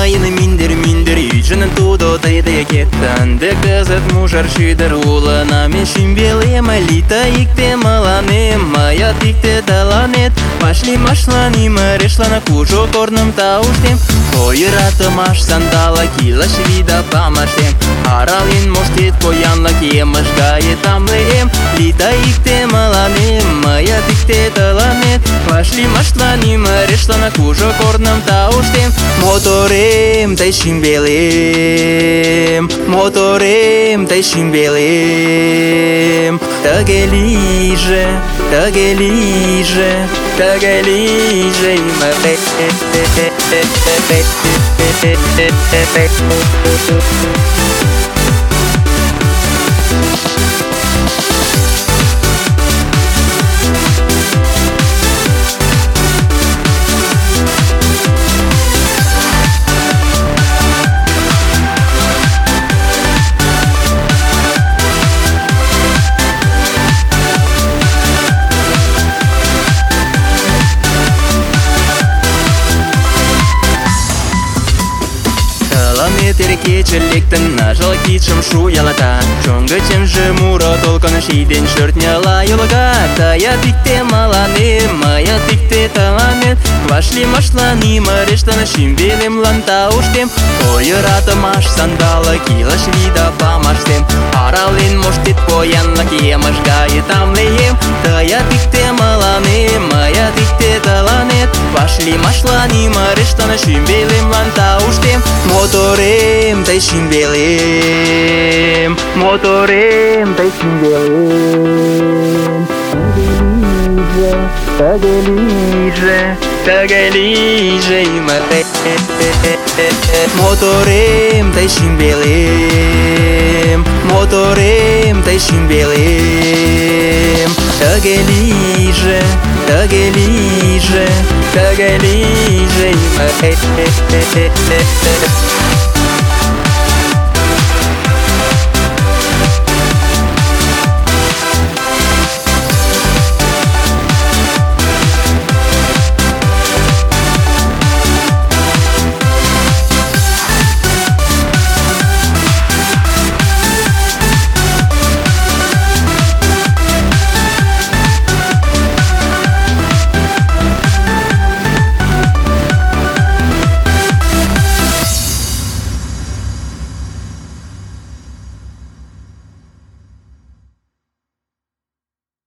майын миндер үйчінің туды тайды кеттін Декізет мужар шүйдір улына мен шимбелем Лита икте маланем, моя тикте таланет Пошли машланим, решла на кужу корным тауштем Койратым аш сандала килаш вида памаштем Аралин моштет поянла кемаш гае тамлеем Лита икте маланем, моя тикте таланет Пошли машланим, решла на кужу корным тауштем Моторем тай шимбелем Моторем тай шимбелем Тагелиже, тагелиже, тагелиже Кечеліктің нажал китшім шуялата Жоңғы чемжі мұра толқын шейден шөртняла юлға Тая тикте маланем, моя тикте таламет Вашли машланим, рештаны шимбелем лантауштем Койыратым аш сандала килаш вида памаштем Аралин моштет поянла кемаш гае тамлеем Тая тикте маланем, моя тикте таланет Вашли машланим, рештаны шимбелем лантауштем Моторем тай шимбелем Моторем тай шимбелем Тагелиже, тагелиже Моторем тай шимбелем Моторем тай шимбелем Тагелиже, тагелиже, тагелиже